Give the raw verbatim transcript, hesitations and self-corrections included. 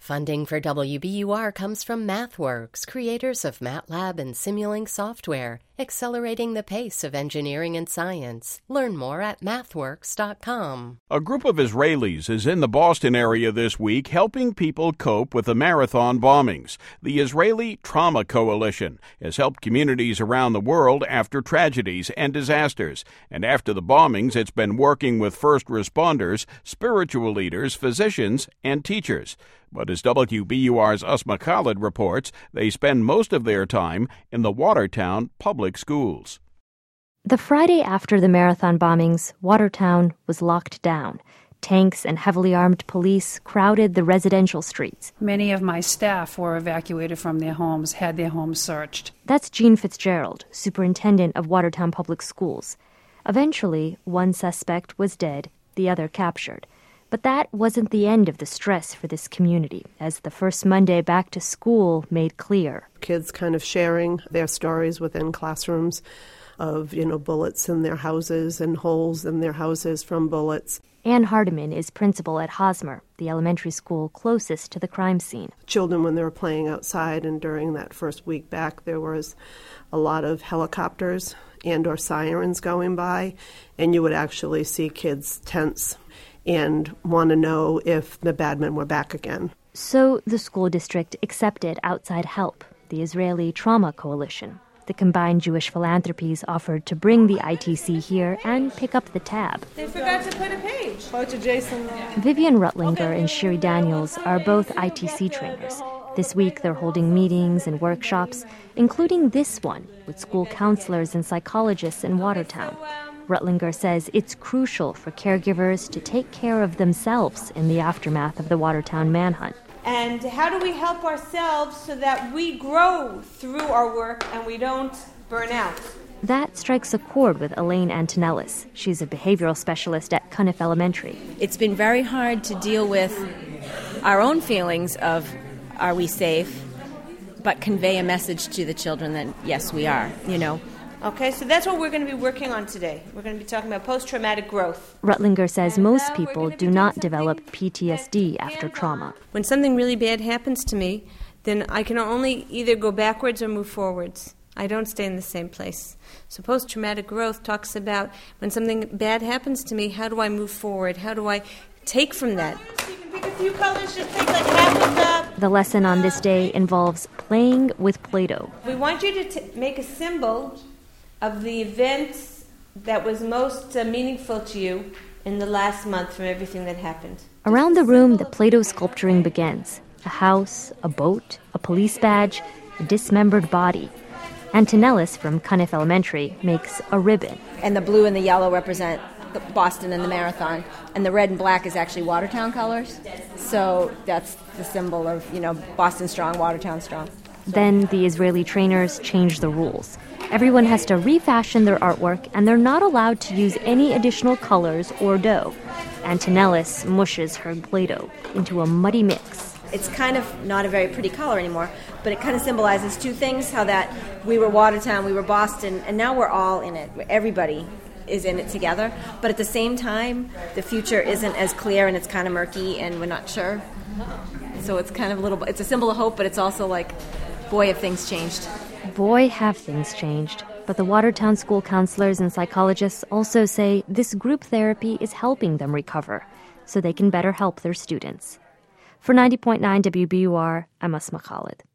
Funding for W B U R comes from MathWorks, creators of MATLAB and Simulink software, accelerating the pace of engineering and science. Learn more at mathworks dot com. A group of Israelis is in the Boston area this week helping people cope with the marathon bombings. The Israeli Trauma Coalition has helped communities around the world after tragedies and disasters. And after the bombings, it's been working with first responders, spiritual leaders, physicians, and teachers. But as W B U R's Asma Khalid reports, they spend most of their time in the Watertown public schools. The Friday after the marathon bombings, Watertown was locked down. Tanks and heavily armed police crowded the residential streets. Many of my staff were evacuated from their homes, had their homes searched. That's Jean Fitzgerald, superintendent of Watertown Public Schools. Eventually, one suspect was dead, the other captured. But that wasn't the end of the stress for this community, as the first Monday back to school made clear. Kids kind of sharing their stories within classrooms of, you know, bullets in their houses and holes in their houses from bullets. Ann Hardiman is principal at Hosmer, the elementary school closest to the crime scene. Children, when they were playing outside, and during that first week back, there was a lot of helicopters and or sirens going by, and you would actually see kids tense and want to know if the bad men were back again. So the school district accepted outside help, the Israeli Trauma Coalition. The combined Jewish philanthropies offered to bring the I T C here and pick up the tab. They forgot to put a page. Photo to Jason. Vivian Rutlinger and Shiri Daniels are both I T C trainers. This week they're holding meetings and workshops, including this one with school counselors and psychologists in Watertown. Rutlinger says it's crucial for caregivers to take care of themselves in the aftermath of the Watertown manhunt. And how do we help ourselves so that we grow through our work and we don't burn out? That strikes a chord with Elaine Antonellis. She's a behavioral specialist at Cunniff Elementary. It's been very hard to deal with our own feelings of, are we safe, but convey a message to the children that, yes, we are, you know. Okay, so that's what we're going to be working on today. We're going to be talking about post-traumatic growth. Rutlinger says most people do not develop P T S D after trauma. When something really bad happens to me, then I can only either go backwards or move forwards. I don't stay in the same place. So post-traumatic growth talks about when something bad happens to me, how do I move forward? How do I take from that? So you can pick a few colors, just take like half of the... The lesson on this day involves playing with Play-Doh. We want you to t- make a symbol of the events that was most uh, meaningful to you in the last month from everything that happened. Around the room, the Play-Doh sculpturing begins. A house, a boat, a police badge, a dismembered body. Antonellis from Cunniff Elementary makes a ribbon. And the blue and the yellow represent the Boston and the marathon. And the red and black is actually Watertown colors. So that's the symbol of, you know, Boston strong, Watertown strong. Then the Israeli trainers change the rules. Everyone has to refashion their artwork, and they're not allowed to use any additional colors or dough. Antonellis mushes her Play-Doh into a muddy mix. It's kind of not a very pretty color anymore, but it kind of symbolizes two things, how that we were Watertown, we were Boston, and now we're all in it. Everybody is in it together. But at the same time, the future isn't as clear, and it's kind of murky, and we're not sure. So it's kind of a little, it's a symbol of hope, but it's also like, boy, have things changed. Boy, have things changed. But the Watertown school counselors and psychologists also say this group therapy is helping them recover so they can better help their students. For ninety point nine W B U R, I'm Asma Khalid.